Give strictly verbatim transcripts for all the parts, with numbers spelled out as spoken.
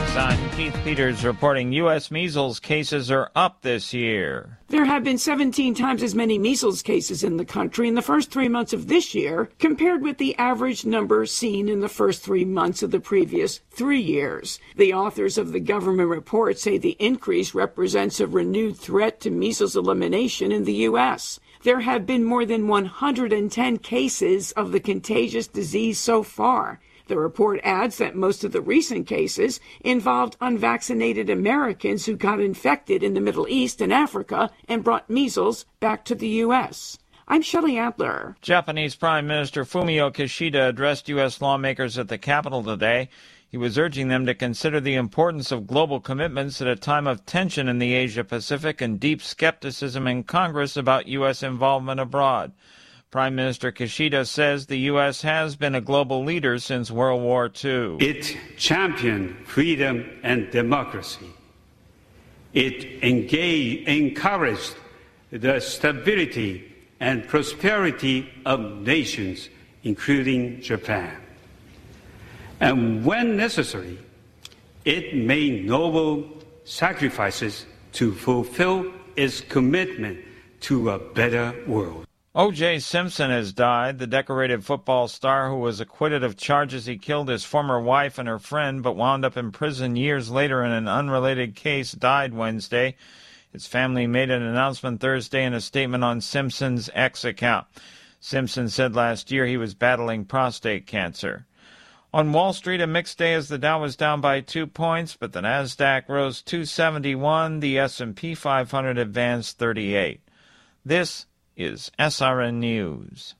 I'm Keith Peters reporting U S measles cases are up this year. There have been seventeen times as many measles cases in the country in the first three months of this year compared with the average number seen in the first three months of the previous three years. The authors of the government report say the increase represents a renewed threat to measles elimination in the U S. There have been more than one hundred ten cases of the contagious disease so far. The report adds that most of the recent cases involved unvaccinated Americans who got infected in the Middle East and Africa and brought measles back to the U S. I'm Shelley Adler. Japanese Prime Minister Fumio Kishida addressed U S lawmakers at the Capitol today. He was urging them to consider the importance of global commitments at a time of tension in the Asia-Pacific and deep skepticism in Congress about U S involvement abroad. Prime Minister Kishida says the U S has been a global leader since World War Two. It championed freedom and democracy. It engaged, encouraged the stability and prosperity of nations, including Japan. And when necessary, it made noble sacrifices to fulfill its commitment to a better world. O J Simpson has died. The decorated football star who was acquitted of charges he killed his former wife and her friend but wound up in prison years later in an unrelated case died Wednesday. His family made an announcement Thursday in a statement on Simpson's X account. Simpson said last year he was battling prostate cancer. On Wall Street, a mixed day as the Dow was down by two points, but the Nasdaq rose two seventy-one. The S and P five hundred advanced thirty-eight. This is S R N News.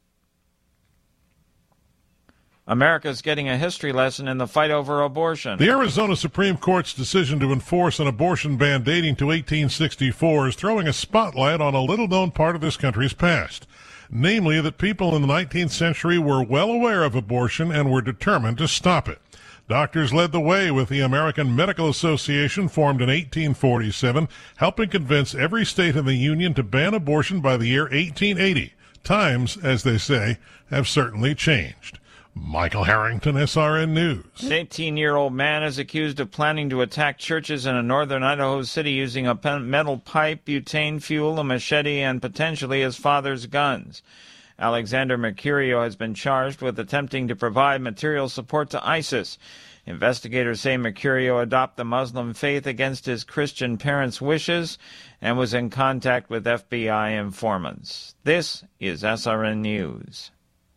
America's getting a history lesson in the fight over abortion. The Arizona Supreme Court's decision to enforce an abortion ban dating to eighteen sixty-four is throwing a spotlight on a little-known part of this country's past, namely that people in the nineteenth century were well aware of abortion and were determined to stop it. Doctors led the way with the American Medical Association, formed in eighteen forty-seven, helping convince every state in the Union to ban abortion by the year eighteen eighty. Times, as they say, have certainly changed. Michael Harrington, S R N News. An eighteen-year-old man is accused of planning to attack churches in a northern Idaho city using a metal pipe, butane fuel, a machete, and potentially his father's guns. Alexander Mercurio has been charged with attempting to provide material support to ISIS. Investigators say Mercurio adopted the Muslim faith against his Christian parents' wishes and was in contact with F B I informants. This is S R N News.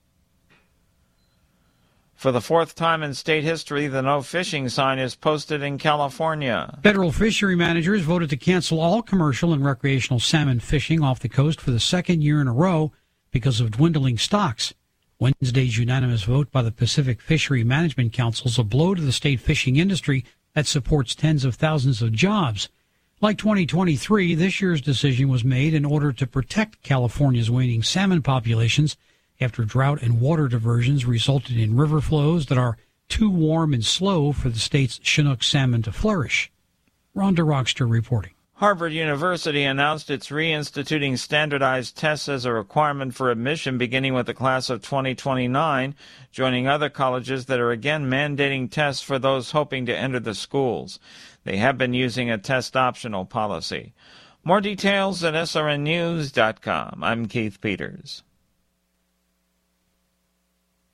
For the fourth time in state history, the no fishing sign is posted in California. Federal fishery managers voted to cancel all commercial and recreational salmon fishing off the coast for the second year in a row because of dwindling stocks. Wednesday's unanimous vote by the Pacific Fishery Management Council is a blow to the state fishing industry that supports tens of thousands of jobs. Like twenty twenty-three, this year's decision was made in order to protect California's waning salmon populations after drought and water diversions resulted in river flows that are too warm and slow for the state's Chinook salmon to flourish. Rhonda Rockster reporting. Harvard University announced it's reinstituting standardized tests as a requirement for admission beginning with the class of twenty twenty-nine, joining other colleges that are again mandating tests for those hoping to enter the schools. They have been using a test-optional policy. More details at S R N news dot com. I'm Keith Peters.